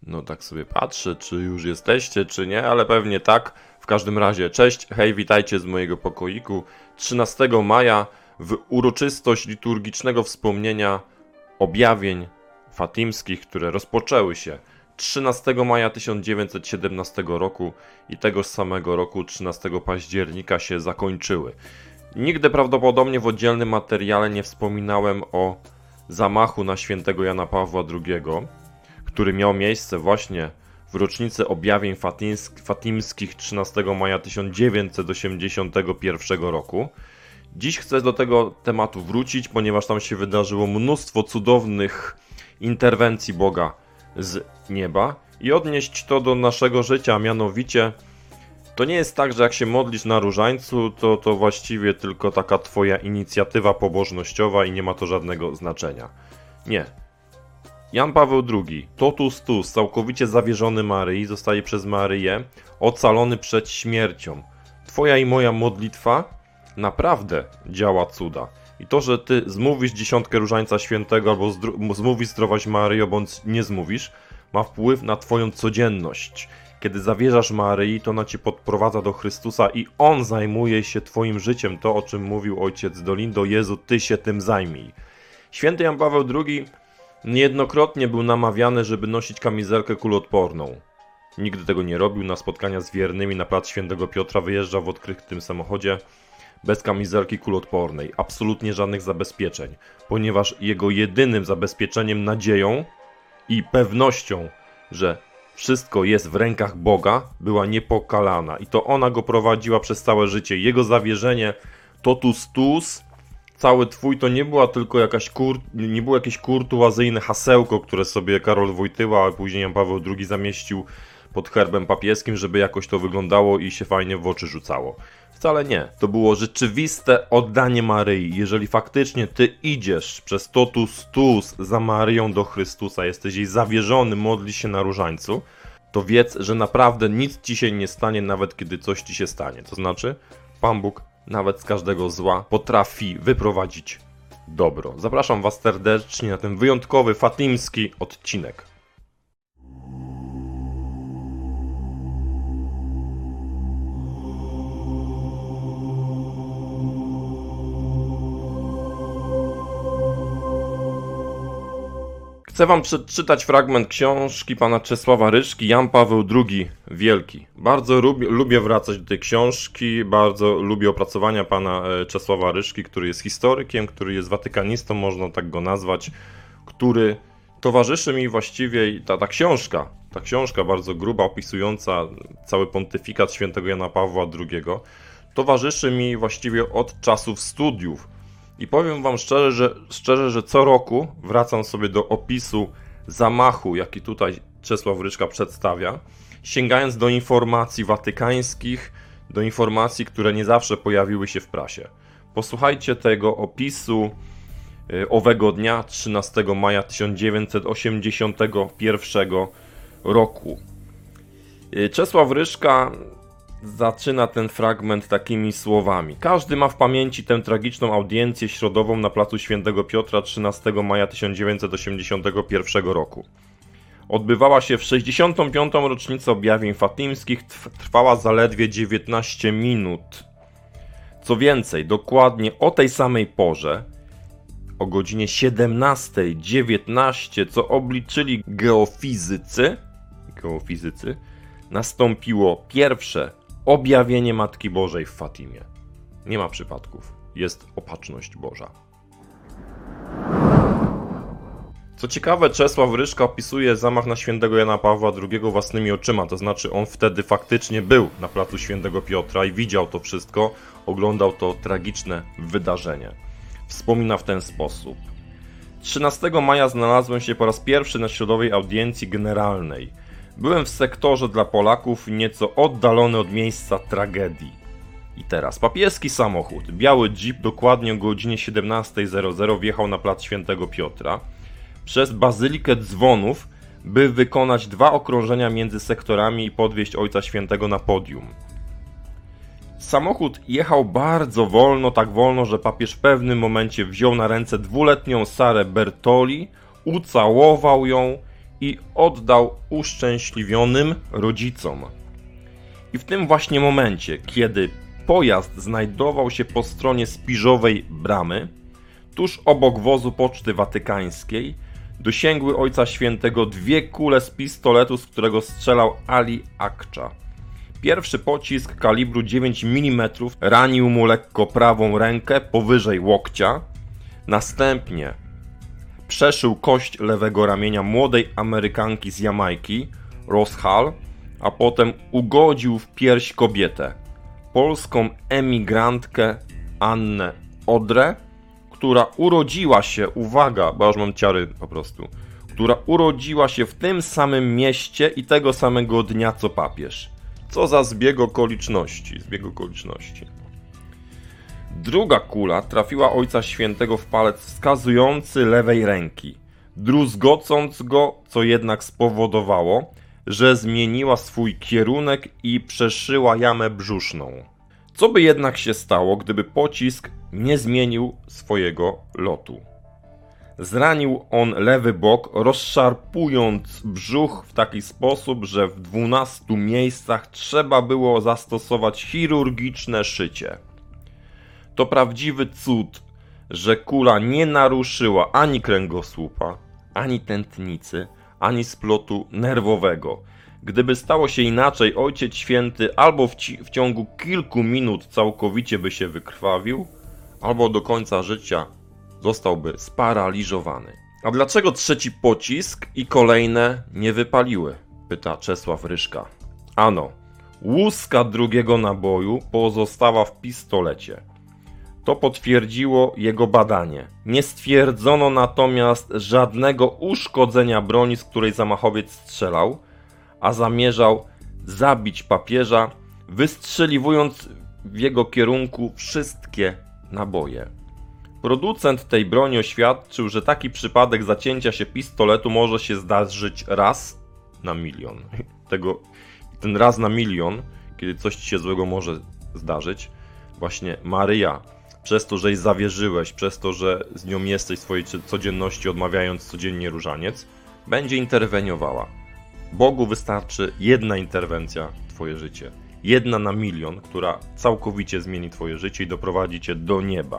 No tak sobie patrzę, czy już jesteście, czy nie, ale pewnie tak. W każdym razie, cześć, hej, witajcie z mojego pokoiku. 13 maja w uroczystość liturgicznego wspomnienia objawień fatimskich, które rozpoczęły się 13 maja 1917 roku i tegoż samego roku 13 października się zakończyły. Nigdy prawdopodobnie w oddzielnym materiale nie wspominałem o zamachu na świętego Jana Pawła II, który miał miejsce właśnie w rocznicę objawień fatimskich 13 maja 1981 roku. Dziś chcę do tego tematu wrócić, ponieważ tam się wydarzyło mnóstwo cudownych interwencji Boga z nieba i odnieść to do naszego życia, a mianowicie to nie jest tak, że jak się modlisz na różańcu, to właściwie tylko taka twoja inicjatywa pobożnościowa i nie ma to żadnego znaczenia. Nie. Jan Paweł II, totus tuus, całkowicie zawierzony Maryi, zostaje przez Maryję ocalony przed śmiercią. Twoja i moja modlitwa naprawdę działa cuda. I to, że ty zmówisz dziesiątkę różańca świętego albo zmówisz zdrowaś Maryjo, bądź nie zmówisz, ma wpływ na twoją codzienność. Kiedy zawierzasz Maryi, to ona cię podprowadza do Chrystusa i On zajmuje się twoim życiem. To, o czym mówił ojciec Dolindo, Jezu, ty się tym zajmij. Święty Jan Paweł II niejednokrotnie był namawiany, żeby nosić kamizelkę kuloodporną. Nigdy tego nie robił. Na spotkania z wiernymi na plac Świętego Piotra wyjeżdżał w odkrytym samochodzie bez kamizelki kuloodpornej. Absolutnie żadnych zabezpieczeń, ponieważ jego jedynym zabezpieczeniem, nadzieją i pewnością, że wszystko jest w rękach Boga, była niepokalana. I to ona go prowadziła przez całe życie. Jego zawierzenie totus tuus, cały twój, to nie była tylko nie było jakieś kurtuazyjne hasełko, które sobie Karol Wojtyła, a później Jan Paweł II zamieścił pod herbem papieskim, żeby jakoś to wyglądało i się fajnie w oczy rzucało. Wcale nie. To było rzeczywiste oddanie Maryi. Jeżeli faktycznie ty idziesz przez totus tuus za Maryją do Chrystusa, jesteś jej zawierzony, modlisz się na różańcu, to wiedz, że naprawdę nic ci się nie stanie, nawet kiedy coś ci się stanie. To znaczy, Pan Bóg nawet z każdego zła potrafi wyprowadzić dobro. Zapraszam was serdecznie na ten wyjątkowy, fatimski odcinek. Chcę wam przeczytać fragment książki pana Czesława Ryszki, Jan Paweł II Wielki. Bardzo lubię wracać do tej książki, bardzo lubię opracowania pana Czesława Ryszki, który jest historykiem, który jest watykanistą, można tak go nazwać, który towarzyszy mi właściwie, ta książka bardzo gruba, opisująca cały pontyfikat świętego Jana Pawła II, towarzyszy mi właściwie od czasów studiów. I powiem wam szczerze, że co roku wracam sobie do opisu zamachu, jaki tutaj Czesław Ryczka przedstawia, sięgając do informacji watykańskich, do informacji, które nie zawsze pojawiły się w prasie. Posłuchajcie tego opisu owego dnia, 13 maja 1981 roku. Czesław Ryszka zaczyna ten fragment takimi słowami. Każdy ma w pamięci tę tragiczną audiencję środową na placu Świętego Piotra 13 maja 1981 roku. Odbywała się w 65. rocznicę objawień fatimskich, trwała zaledwie 19 minut. Co więcej, dokładnie o tej samej porze, o godzinie 17:19, co obliczyli geofizycy, nastąpiło pierwsze objawienie Matki Bożej w Fatimie. Nie ma przypadków. Jest opatrzność Boża. Co ciekawe, Czesław Ryszka opisuje zamach na świętego Jana Pawła II własnymi oczyma. To znaczy, on wtedy faktycznie był na placu Świętego Piotra i widział to wszystko, oglądał to tragiczne wydarzenie. Wspomina w ten sposób. 13 maja znalazłem się po raz pierwszy na środowej audiencji generalnej. Byłem w sektorze dla Polaków nieco oddalony od miejsca tragedii. I teraz papieski samochód, biały jeep, dokładnie o godzinie 17:00 wjechał na plac Świętego Piotra przez Bazylikę Dzwonów, by wykonać 2 okrążenia między sektorami i podwieźć Ojca Świętego na podium. Samochód jechał bardzo wolno, tak wolno, że papież w pewnym momencie wziął na ręce 2-letnią Sarę Bertoli, ucałował ją i oddał uszczęśliwionym rodzicom. I w tym właśnie momencie, kiedy pojazd znajdował się po stronie Spiżowej Bramy, tuż obok wozu Poczty Watykańskiej, dosięgły Ojca Świętego 2 kule z pistoletu, z którego strzelał Ali Akcza. Pierwszy pocisk kalibru 9 mm ranił mu lekko prawą rękę powyżej łokcia. Następnie przeszył kość lewego ramienia młodej Amerykanki z Jamajki, Rose Hall, a potem ugodził w pierś kobietę, polską emigrantkę Annę Odrę, która urodziła się, uwaga, bo aż mam ciary po prostu, która urodziła się w tym samym mieście i tego samego dnia co papież. Co za zbieg okoliczności. Druga kula trafiła Ojca Świętego w palec wskazujący lewej ręki, druzgocąc go, co jednak spowodowało, że zmieniła swój kierunek i przeszyła jamę brzuszną. Co by jednak się stało, gdyby pocisk nie zmienił swojego lotu? Zranił on lewy bok, rozszarpując brzuch w taki sposób, że w 12 miejscach trzeba było zastosować chirurgiczne szycie. To prawdziwy cud, że kula nie naruszyła ani kręgosłupa, ani tętnicy, ani splotu nerwowego. Gdyby stało się inaczej, Ojciec Święty albo w ciągu kilku minut całkowicie by się wykrwawił, albo do końca życia zostałby sparaliżowany. A dlaczego trzeci pocisk i kolejne nie wypaliły? Pyta Czesław Ryszka. Ano, łuska drugiego naboju pozostała w pistolecie. To potwierdziło jego badanie. Nie stwierdzono natomiast żadnego uszkodzenia broni, z której zamachowiec strzelał, a zamierzał zabić papieża, wystrzeliwując w jego kierunku wszystkie naboje. Producent tej broni oświadczył, że taki przypadek zacięcia się pistoletu może się zdarzyć raz na milion. Ten raz na milion, kiedy coś ci się złego może zdarzyć, właśnie Maryja, przez to, że jej zawierzyłeś, przez to, że z nią jesteś w swojej codzienności, odmawiając codziennie różaniec, będzie interweniowała. Bogu wystarczy jedna interwencja w twoje życie. 1 na milion, która całkowicie zmieni twoje życie i doprowadzi cię do nieba.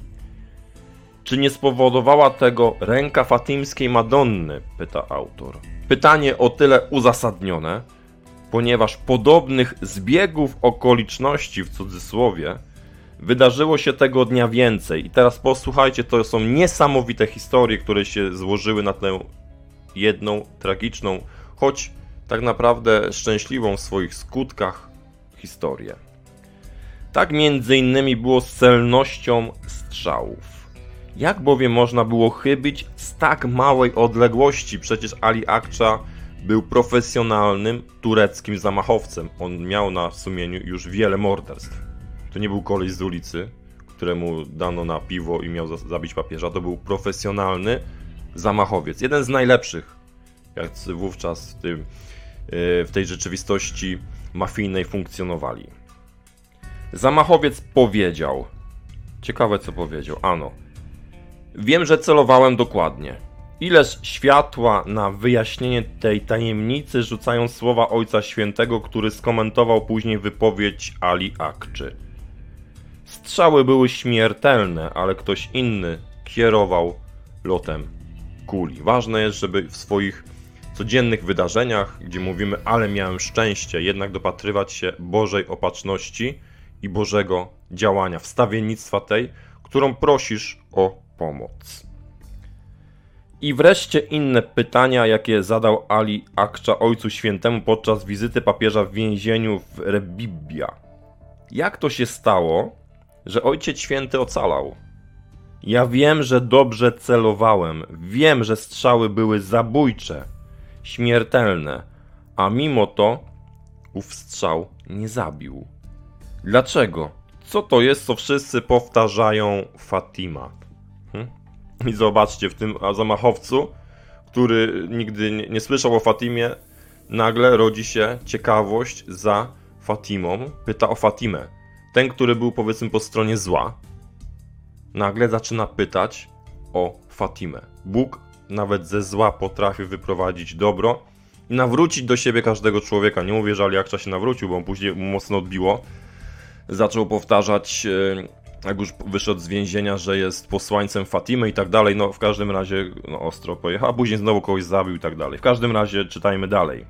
Czy nie spowodowała tego ręka fatimskiej Madonny? Pyta autor. Pytanie o tyle uzasadnione, ponieważ podobnych zbiegów okoliczności, w cudzysłowie, wydarzyło się tego dnia więcej. I teraz posłuchajcie, to są niesamowite historie, które się złożyły na tę jedną tragiczną, choć tak naprawdę szczęśliwą w swoich skutkach historię. Tak między innymi było z celnością strzałów. Jak bowiem można było chybić z tak małej odległości? Przecież Ali Akcza był profesjonalnym tureckim zamachowcem. On miał na sumieniu już wiele morderstw. To nie był koleś z ulicy, któremu dano na piwo i miał zabić papieża. To był profesjonalny zamachowiec. Jeden z najlepszych, jak wówczas w tej rzeczywistości mafijnej funkcjonowali. Zamachowiec powiedział, ciekawe co powiedział, ano, wiem, że celowałem dokładnie. Ileż światła na wyjaśnienie tej tajemnicy rzucają słowa Ojca Świętego, który skomentował później wypowiedź Ali Akczy. Strzały były śmiertelne, ale ktoś inny kierował lotem kuli. Ważne jest, żeby w swoich codziennych wydarzeniach, gdzie mówimy, ale miałem szczęście, jednak dopatrywać się Bożej opatrzności i Bożego działania, wstawiennictwa tej, którą prosisz o pomoc. I wreszcie inne pytania, jakie zadał Ali Akcza Ojcu Świętemu podczas wizyty papieża w więzieniu w Rebibbia. Jak to się stało, że Ojciec Święty ocalał? Ja wiem, że dobrze celowałem, wiem, że strzały były zabójcze, śmiertelne, a mimo to ów strzał nie zabił. Dlaczego? Co to jest, co wszyscy powtarzają Fatima? I zobaczcie, w tym zamachowcu, który nigdy nie słyszał o Fatimie, nagle rodzi się ciekawość za Fatimą, pyta o Fatimę. Ten, który był powiedzmy po stronie zła, nagle zaczyna pytać o Fatimę. Bóg nawet ze zła potrafi wyprowadzić dobro i nawrócić do siebie każdego człowieka. Nie mówię, że Ali Akcza się nawrócił, bo on później mocno odbiło. Zaczął powtarzać, jak już wyszedł z więzienia, że jest posłańcem Fatimy i tak dalej. No w każdym razie ostro pojechał, a później znowu kogoś zabił i tak dalej. W każdym razie czytajmy dalej.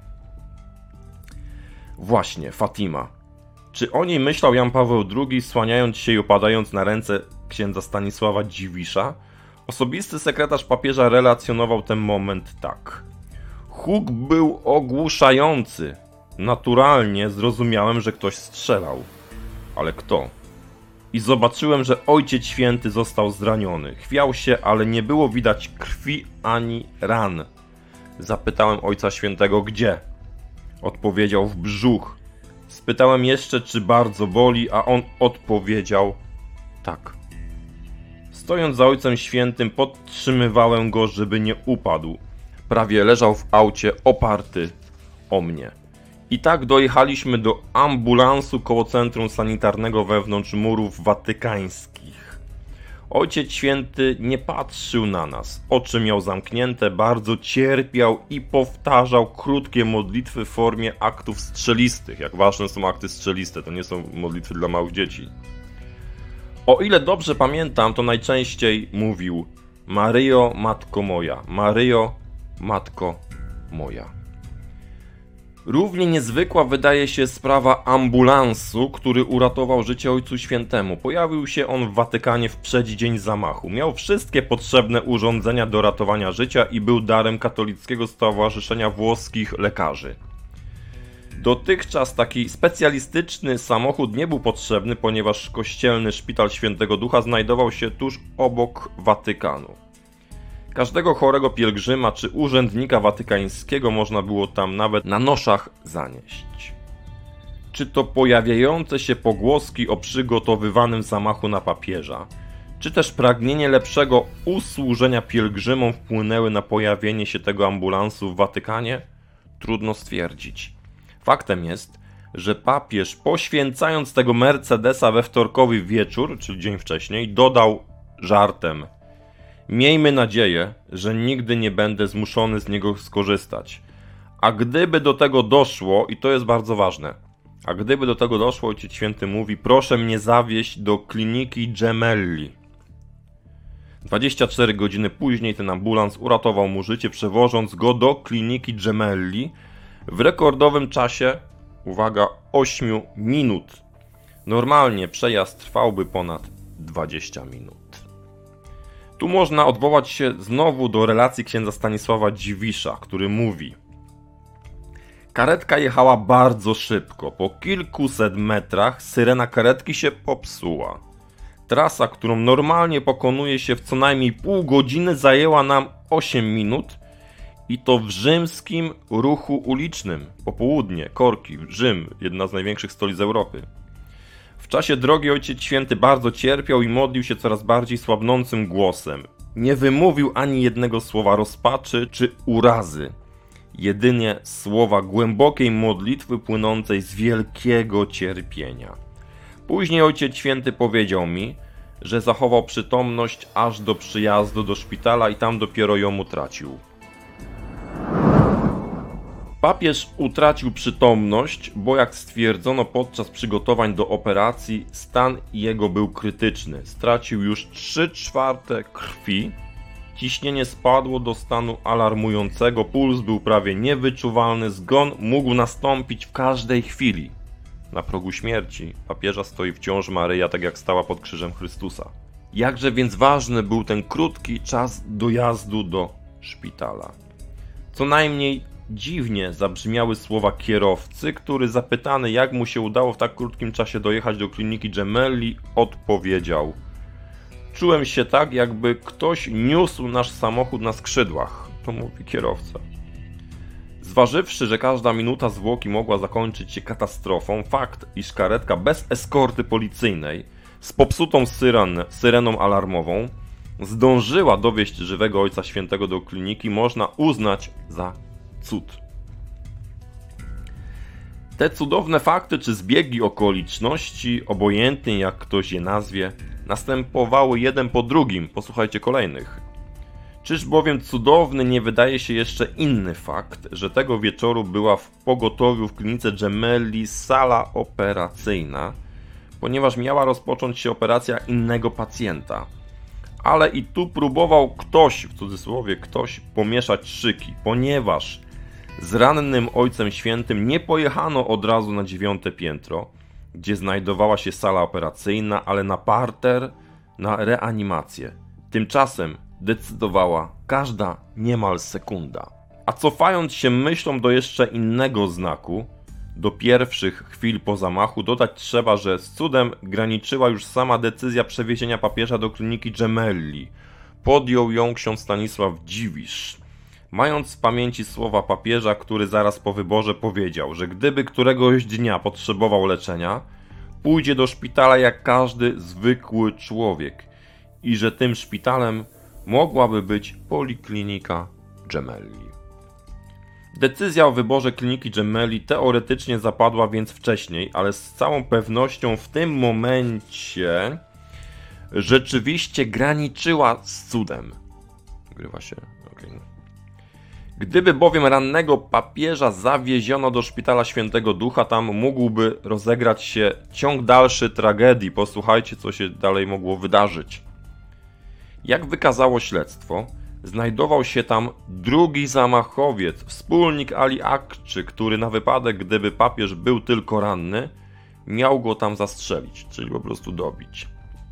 Właśnie, Fatima. Czy o niej myślał Jan Paweł II, słaniając się i opadając na ręce księdza Stanisława Dziwisza? Osobisty sekretarz papieża relacjonował ten moment tak. Huk był ogłuszający. Naturalnie zrozumiałem, że ktoś strzelał. Ale kto? I zobaczyłem, że Ojciec Święty został zraniony. Chwiał się, ale nie było widać krwi ani ran. Zapytałem Ojca Świętego, gdzie? Odpowiedział, w brzuch. Spytałem jeszcze, czy bardzo boli, a on odpowiedział, tak. Stojąc za Ojcem Świętym, podtrzymywałem go, żeby nie upadł. Prawie leżał w aucie, oparty o mnie. I tak dojechaliśmy do ambulansu koło centrum sanitarnego wewnątrz murów watykańskich. Ojciec Święty nie patrzył na nas. Oczy miał zamknięte, bardzo cierpiał i powtarzał krótkie modlitwy w formie aktów strzelistych. Jak ważne są akty strzeliste, to nie są modlitwy dla małych dzieci. O ile dobrze pamiętam, to najczęściej mówił Maryjo, Matko moja, Maryjo, Matko moja. Równie niezwykła wydaje się sprawa ambulansu, który uratował życie Ojcu Świętemu. Pojawił się on w Watykanie w przeddzień zamachu. Miał wszystkie potrzebne urządzenia do ratowania życia i był darem Katolickiego Stowarzyszenia Włoskich Lekarzy. Dotychczas taki specjalistyczny samochód nie był potrzebny, ponieważ kościelny szpital Świętego Ducha znajdował się tuż obok Watykanu. Każdego chorego pielgrzyma czy urzędnika watykańskiego można było tam nawet na noszach zanieść. Czy to pojawiające się pogłoski o przygotowywanym zamachu na papieża, czy też pragnienie lepszego usłużenia pielgrzymom wpłynęły na pojawienie się tego ambulansu w Watykanie? Trudno stwierdzić. Faktem jest, że papież, poświęcając tego Mercedesa we wtorkowy wieczór, czyli dzień wcześniej, dodał żartem: miejmy nadzieję, że nigdy nie będę zmuszony z niego skorzystać. A gdyby do tego doszło, i to jest bardzo ważne, a gdyby do tego doszło, Ojciec Święty mówi, proszę mnie zawieźć do kliniki Gemelli. 24 godziny później ten ambulans uratował mu życie, przewożąc go do kliniki Gemelli w rekordowym czasie, uwaga, 8 minut. Normalnie przejazd trwałby ponad 20 minut. Tu można odwołać się znowu do relacji księdza Stanisława Dziwisza, który mówi: karetka jechała bardzo szybko, po kilkuset metrach syrena karetki się popsuła. Trasa, którą normalnie pokonuje się w co najmniej pół godziny, zajęła nam 8 minut i to w rzymskim ruchu ulicznym. Popołudnie, korki, Rzym, jedna z największych stolic Europy. W czasie drogi Ojciec Święty bardzo cierpiał i modlił się coraz bardziej słabnącym głosem. Nie wymówił ani jednego słowa rozpaczy czy urazy. Jedynie słowa głębokiej modlitwy płynącej z wielkiego cierpienia. Później Ojciec Święty powiedział mi, że zachował przytomność aż do przyjazdu do szpitala i tam dopiero ją utracił. Papież utracił przytomność, bo jak stwierdzono podczas przygotowań do operacji, stan jego był krytyczny. Stracił już 3/4 krwi, ciśnienie spadło do stanu alarmującego, puls był prawie niewyczuwalny, zgon mógł nastąpić w każdej chwili. Na progu śmierci papieża stoi wciąż Maryja, tak jak stała pod krzyżem Chrystusa. Jakże więc ważny był ten krótki czas dojazdu do szpitala. Co najmniej dziwnie zabrzmiały słowa kierowcy, który zapytany, jak mu się udało w tak krótkim czasie dojechać do kliniki Gemelli, odpowiedział: czułem się tak, jakby ktoś niósł nasz samochód na skrzydłach. To mówi kierowca. Zważywszy, że każda minuta zwłoki mogła zakończyć się katastrofą, fakt, iż karetka bez eskorty policyjnej, z popsutą syreną alarmową, zdążyła dowieźć żywego Ojca Świętego do kliniki, można uznać za cud. Te cudowne fakty czy zbiegi okoliczności, obojętnie jak ktoś je nazwie, następowały jeden po drugim. Posłuchajcie kolejnych. Czyż bowiem cudowny nie wydaje się jeszcze inny fakt, że tego wieczoru była w pogotowiu w klinice Gemelli sala operacyjna, ponieważ miała rozpocząć się operacja innego pacjenta. Ale i tu próbował ktoś, w cudzysłowie ktoś, pomieszać szyki, ponieważ z rannym Ojcem Świętym nie pojechano od razu na 9. piętro, gdzie znajdowała się sala operacyjna, ale na parter, na reanimację. Tymczasem decydowała każda niemal sekunda. A cofając się myślą do jeszcze innego znaku, do pierwszych chwil po zamachu, dodać trzeba, że z cudem graniczyła już sama decyzja przewiezienia papieża do kliniki Gemelli. Podjął ją ksiądz Stanisław Dziwisz, mając w pamięci słowa papieża, który zaraz po wyborze powiedział, że gdyby któregoś dnia potrzebował leczenia, pójdzie do szpitala jak każdy zwykły człowiek i że tym szpitalem mogłaby być Poliklinika Gemelli. Decyzja o wyborze kliniki Gemelli teoretycznie zapadła więc wcześniej, ale z całą pewnością w tym momencie rzeczywiście graniczyła z cudem. Grywa się. Okay. Gdyby bowiem rannego papieża zawieziono do szpitala Świętego Ducha, tam mógłby rozegrać się ciąg dalszy tragedii. Posłuchajcie, co się dalej mogło wydarzyć. Jak wykazało śledztwo, znajdował się tam drugi zamachowiec, wspólnik Ali Akczy, który na wypadek, gdyby papież był tylko ranny, miał go tam zastrzelić, czyli po prostu dobić.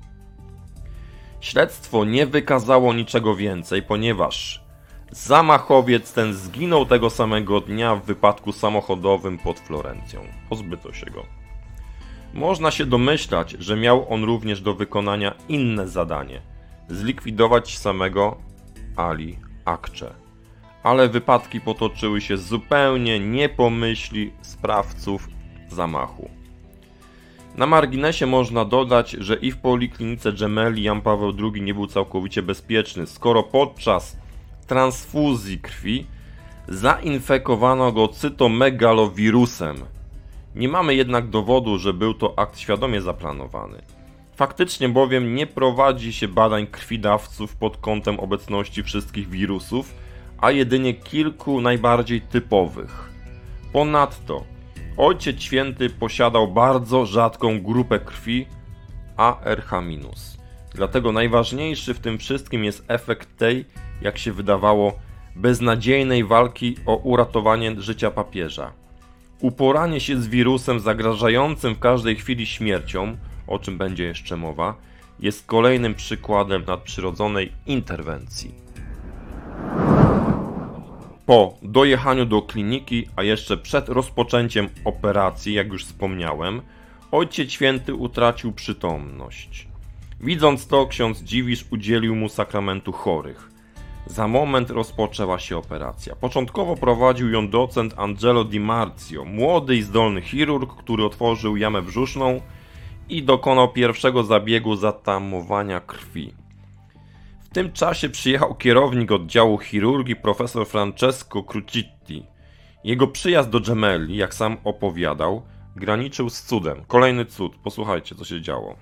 Śledztwo nie wykazało niczego więcej, ponieważ zamachowiec ten zginął tego samego dnia w wypadku samochodowym pod Florencją. Pozbyto się go. Można się domyślać, że miał on również do wykonania inne zadanie – zlikwidować samego Ali Akcze. Ale wypadki potoczyły się zupełnie nie po myśli sprawców zamachu. Na marginesie można dodać, że i w Poliklinice Gemelli Jan Paweł II nie był całkowicie bezpieczny, skoro podczas transfuzji krwi zainfekowano go cytomegalowirusem. Nie mamy jednak dowodu, że był to akt świadomie zaplanowany. Faktycznie bowiem nie prowadzi się badań krwidawców pod kątem obecności wszystkich wirusów, a jedynie kilku najbardziej typowych. Ponadto Ojciec Święty posiadał bardzo rzadką grupę krwi ARH-. Dlatego najważniejszy w tym wszystkim jest efekt tej, jak się wydawało, beznadziejnej walki o uratowanie życia papieża. Uporanie się z wirusem zagrażającym w każdej chwili śmiercią, o czym będzie jeszcze mowa, jest kolejnym przykładem nadprzyrodzonej interwencji. Po dojechaniu do kliniki, a jeszcze przed rozpoczęciem operacji, jak już wspomniałem, Ojciec Święty utracił przytomność. Widząc to, ksiądz Dziwisz udzielił mu sakramentu chorych. Za moment rozpoczęła się operacja. Początkowo prowadził ją docent Angelo Di Marzio, młody i zdolny chirurg, który otworzył jamę brzuszną i dokonał pierwszego zabiegu zatamowania krwi. W tym czasie przyjechał kierownik oddziału chirurgii profesor Francesco Crucitti. Jego przyjazd do Gemelli, jak sam opowiadał, graniczył z cudem. Kolejny cud, posłuchajcie, co się działo.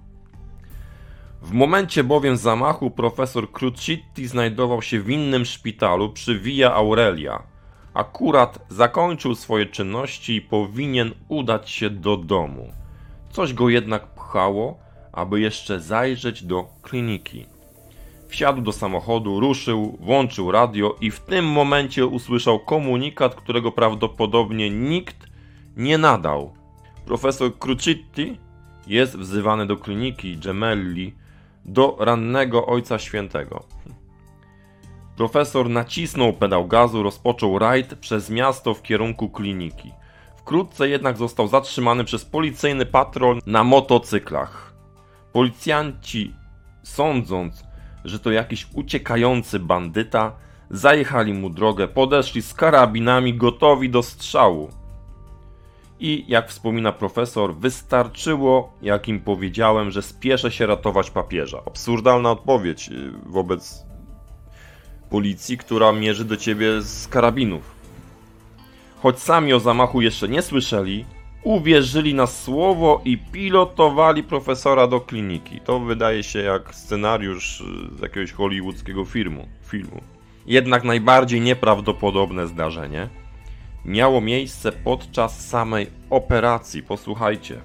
W momencie bowiem zamachu profesor Crucitti znajdował się w innym szpitalu przy Via Aurelia. Akurat zakończył swoje czynności i powinien udać się do domu. Coś go jednak pchało, aby jeszcze zajrzeć do kliniki. Wsiadł do samochodu, ruszył, włączył radio i w tym momencie usłyszał komunikat, którego prawdopodobnie nikt nie nadał. Profesor Crucitti jest wzywany do kliniki Gemelli do rannego Ojca Świętego. Profesor nacisnął pedał gazu, rozpoczął rajd przez miasto w kierunku kliniki. Wkrótce jednak został zatrzymany przez policyjny patrol na motocyklach. Policjanci, sądząc, że to jakiś uciekający bandyta, zajechali mu drogę, podeszli z karabinami gotowi do strzału. I, jak wspomina profesor, wystarczyło, jak im powiedziałem, że spieszę się ratować papieża. Absurdalna odpowiedź wobec policji, która mierzy do ciebie z karabinów. Choć sami o zamachu jeszcze nie słyszeli, uwierzyli na słowo i pilotowali profesora do kliniki. To wydaje się jak scenariusz z jakiegoś hollywoodzkiego filmu. Jednak najbardziej nieprawdopodobne zdarzenie miało miejsce podczas samej operacji. Posłuchajcie.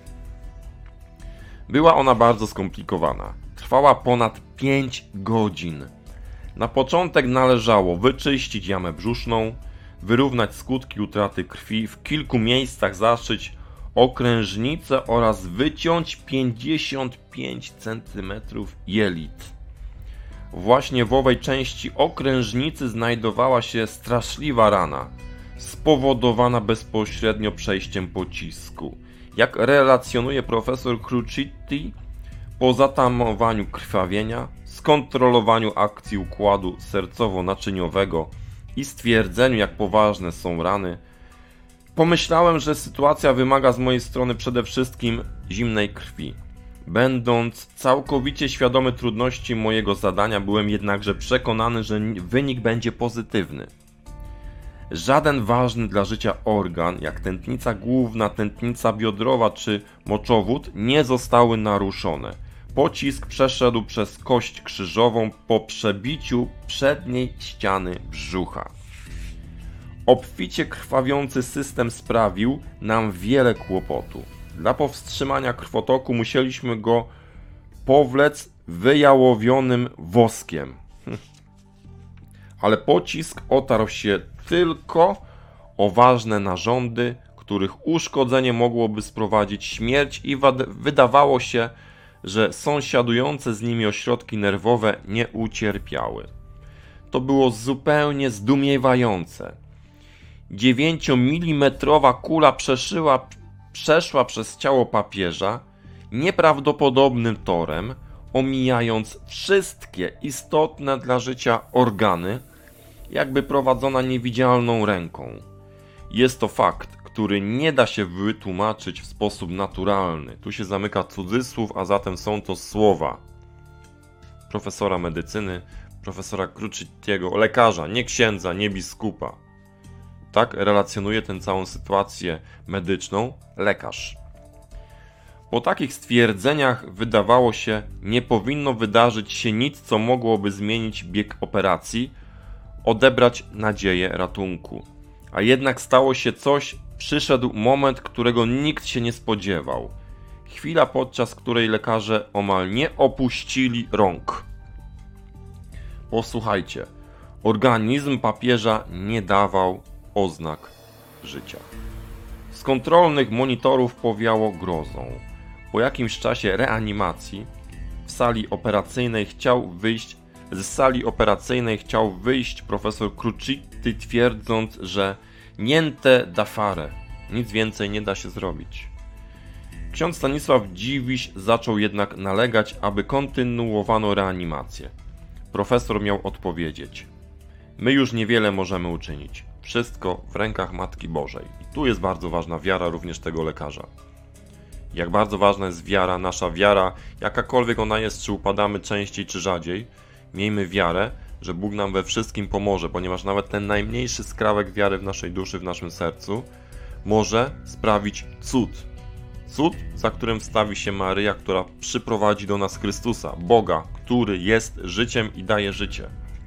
Była ona bardzo skomplikowana. Trwała ponad 5 godzin. Na początek należało wyczyścić jamę brzuszną, wyrównać skutki utraty krwi, w kilku miejscach zaszyć okrężnicę oraz wyciąć 55 cm jelit. Właśnie w owej części okrężnicy znajdowała się straszliwa rana, spowodowana bezpośrednio przejściem pocisku. Jak relacjonuje profesor Crucitti, po zatamowaniu krwawienia, skontrolowaniu akcji układu sercowo-naczyniowego i stwierdzeniu, jak poważne są rany, pomyślałem, że sytuacja wymaga z mojej strony przede wszystkim zimnej krwi. Będąc całkowicie świadomy trudności mojego zadania, byłem jednakże przekonany, że wynik będzie pozytywny. Żaden ważny dla życia organ, jak tętnica główna, tętnica biodrowa czy moczowód, nie zostały naruszone. Pocisk przeszedł przez kość krzyżową po przebiciu przedniej ściany brzucha. Obficie krwawiący system sprawił nam wiele kłopotu. Dla powstrzymania krwotoku musieliśmy go powlec wyjałowionym woskiem. Ale pocisk otarł się tylko o ważne narządy, których uszkodzenie mogłoby sprowadzić śmierć i wydawało się, że sąsiadujące z nimi ośrodki nerwowe nie ucierpiały. To było zupełnie zdumiewające. 9-milimetrowa kula przeszła przez ciało papieża nieprawdopodobnym torem, omijając wszystkie istotne dla życia organy, jakby prowadzona niewidzialną ręką. Jest to fakt, który nie da się wytłumaczyć w sposób naturalny. Tu się zamyka cudzysłów, a zatem są to słowa profesora medycyny, profesora Crucittiego, lekarza, nie księdza, nie biskupa. Tak relacjonuje tę całą sytuację medyczną lekarz. Po takich stwierdzeniach wydawało się, nie powinno wydarzyć się nic, co mogłoby zmienić bieg operacji, odebrać nadzieję ratunku. A jednak stało się coś, przyszedł moment, którego nikt się nie spodziewał. Chwila, podczas której lekarze omal nie opuścili rąk. Posłuchajcie, organizm papieża nie dawał oznak życia. Z kontrolnych monitorów powiało grozą. Po jakimś czasie reanimacji z sali operacyjnej chciał wyjść profesor Crucitti, twierdząc, że niente da fare, nic więcej nie da się zrobić. Ksiądz Stanisław Dziwisz zaczął jednak nalegać, aby kontynuowano reanimację. Profesor miał odpowiedzieć: my już niewiele możemy uczynić. Wszystko w rękach Matki Bożej. I tu jest bardzo ważna wiara również tego lekarza. Jak bardzo ważna jest wiara, nasza wiara, jakakolwiek ona jest, czy upadamy częściej, czy rzadziej, miejmy wiarę, że Bóg nam we wszystkim pomoże, ponieważ nawet ten najmniejszy skrawek wiary w naszej duszy, w naszym sercu może sprawić cud. Cud, za którym wstawi się Maryja, która przyprowadzi do nas Chrystusa, Boga, który jest życiem i daje życie.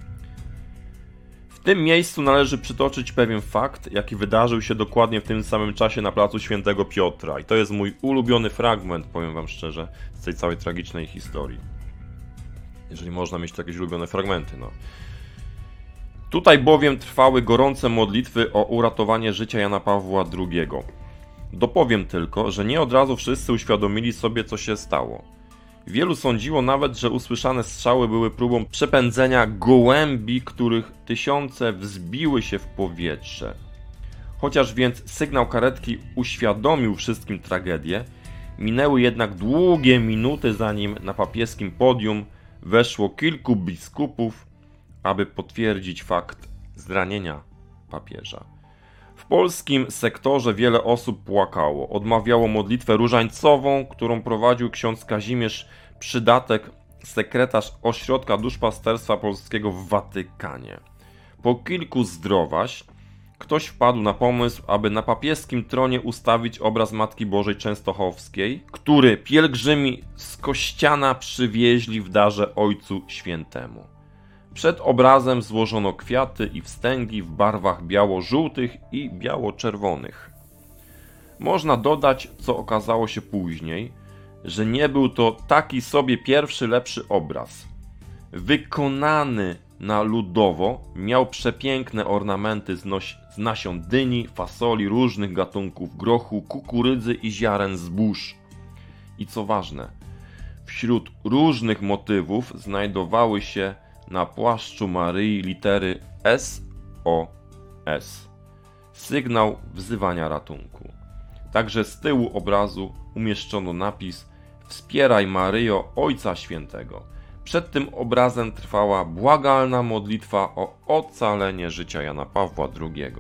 W tym miejscu należy przytoczyć pewien fakt, jaki wydarzył się dokładnie w tym samym czasie na placu Świętego Piotra. I to jest mój ulubiony fragment, powiem wam szczerze, z tej całej tragicznej historii. Jeżeli można mieć jakieś ulubione fragmenty, no. Tutaj bowiem trwały gorące modlitwy o uratowanie życia Jana Pawła II. Dopowiem tylko, że nie od razu wszyscy uświadomili sobie, co się stało. Wielu sądziło nawet, że usłyszane strzały były próbą przepędzenia gołębi, których tysiące wzbiły się w powietrze. Chociaż więc sygnał karetki uświadomił wszystkim tragedię, minęły jednak długie minuty, zanim na papieskim podium weszło kilku biskupów, aby potwierdzić fakt zranienia papieża. W polskim sektorze wiele osób płakało, odmawiało modlitwę różańcową, którą prowadził ksiądz Kazimierz Przydatek, sekretarz Ośrodka Duszpasterstwa Polskiego w Watykanie. Po kilku zdrowaś ktoś wpadł na pomysł, aby na papieskim tronie ustawić obraz Matki Bożej Częstochowskiej, który pielgrzymi z Kościana przywieźli w darze Ojcu Świętemu. Przed obrazem złożono kwiaty i wstęgi w barwach biało-żółtych i biało-czerwonych. Można dodać, co okazało się później, że nie był to taki sobie pierwszy lepszy obraz. Wykonany na ludowo miał przepiękne ornamenty z nasion dyni, fasoli, różnych gatunków grochu, kukurydzy i ziaren zbóż. I co ważne, wśród różnych motywów znajdowały się na płaszczu Maryi litery SOS, sygnał wzywania ratunku. Także z tyłu obrazu umieszczono napis „Wspieraj Maryjo Ojca Świętego”. Przed tym obrazem trwała błagalna modlitwa o ocalenie życia Jana Pawła II.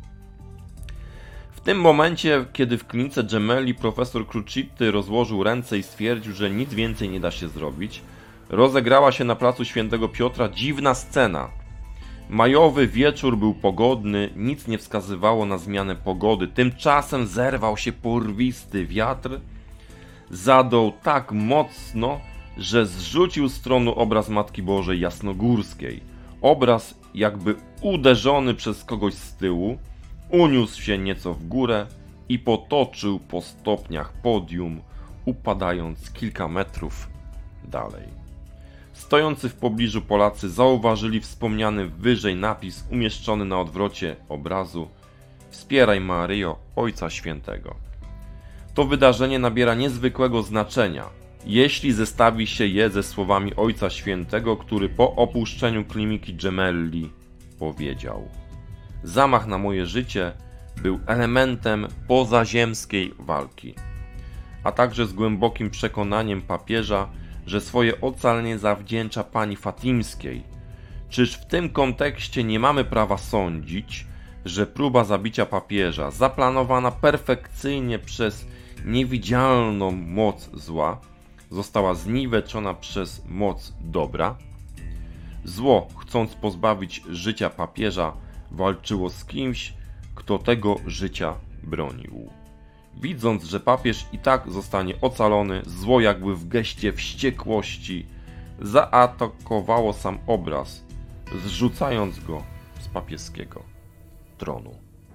W tym momencie, kiedy w klinice Gemelli profesor Crucitty rozłożył ręce i stwierdził, że nic więcej nie da się zrobić, rozegrała się na placu Świętego Piotra dziwna scena. Majowy wieczór był pogodny, nic nie wskazywało na zmianę pogody. Tymczasem zerwał się porwisty wiatr, zadął tak mocno, że zrzucił z tronu obraz Matki Bożej Jasnogórskiej. Obraz, jakby uderzony przez kogoś z tyłu, uniósł się nieco w górę i potoczył po stopniach podium, upadając kilka metrów dalej. Stojący w pobliżu Polacy zauważyli wspomniany wyżej napis umieszczony na odwrocie obrazu „Wspieraj Maryjo Ojca Świętego”. To wydarzenie nabiera niezwykłego znaczenia, jeśli zestawi się je ze słowami Ojca Świętego, który po opuszczeniu kliniki Gemelli powiedział: „Zamach na moje życie był elementem pozaziemskiej walki”, a także z głębokim przekonaniem papieża, że swoje ocalenie zawdzięcza pani Fatimskiej. Czyż w tym kontekście nie mamy prawa sądzić, że próba zabicia papieża, zaplanowana perfekcyjnie przez niewidzialną moc zła, została zniweczona przez moc dobra? Zło, chcąc pozbawić życia papieża, walczyło z kimś, kto tego życia bronił. Widząc, że papież i tak zostanie ocalony, zło jakby w geście wściekłości zaatakowało sam obraz, zrzucając go z papieskiego tronu.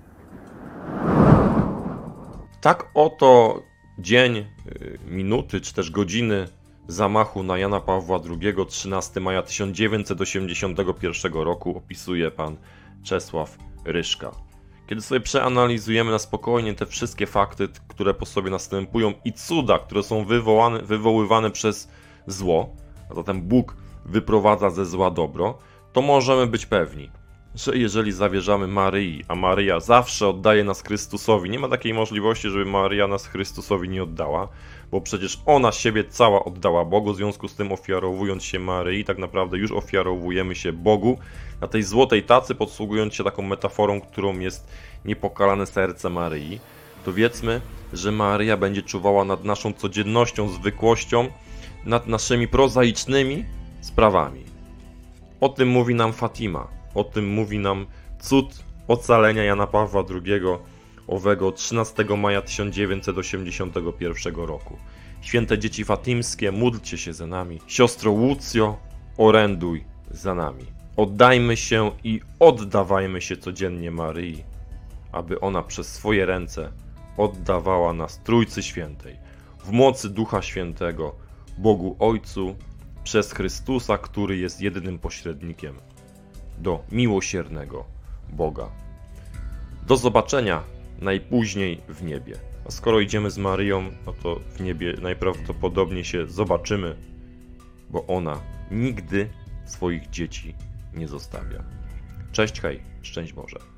Tak oto dzień, minuty czy też godziny zamachu na Jana Pawła II 13 maja 1981 roku opisuje pan Czesław Ryszka. Kiedy sobie przeanalizujemy na spokojnie te wszystkie fakty, które po sobie następują i cuda, które są wywoływane przez zło, a zatem Bóg wyprowadza ze zła dobro, to możemy być pewni, że jeżeli zawierzamy Maryi, a Maryja zawsze oddaje nas Chrystusowi, nie ma takiej możliwości, żeby Maryja nas Chrystusowi nie oddała, bo przecież ona siebie cała oddała Bogu, w związku z tym ofiarowując się Maryi, tak naprawdę już ofiarowujemy się Bogu na tej złotej tacy, posługując się taką metaforą, którą jest niepokalane serce Maryi. To wiedzmy, że Maryja będzie czuwała nad naszą codziennością, zwykłością, nad naszymi prozaicznymi sprawami. O tym mówi nam Fatima, o tym mówi nam cud ocalenia Jana Pawła II owego 13 maja 1981 roku. Święte dzieci fatimskie, módlcie się za nami. Siostro Łucjo, oręduj za nami. Oddajmy się i oddawajmy się codziennie Maryi, aby ona przez swoje ręce oddawała nas Trójcy Świętej, w mocy Ducha Świętego, Bogu Ojcu, przez Chrystusa, który jest jedynym pośrednikiem do miłosiernego Boga. Do zobaczenia najpóźniej w niebie. A skoro idziemy z Maryją, no to w niebie najprawdopodobniej się zobaczymy, bo ona nigdy swoich dzieci nie zostawia. Cześć, hej, szczęść Boże.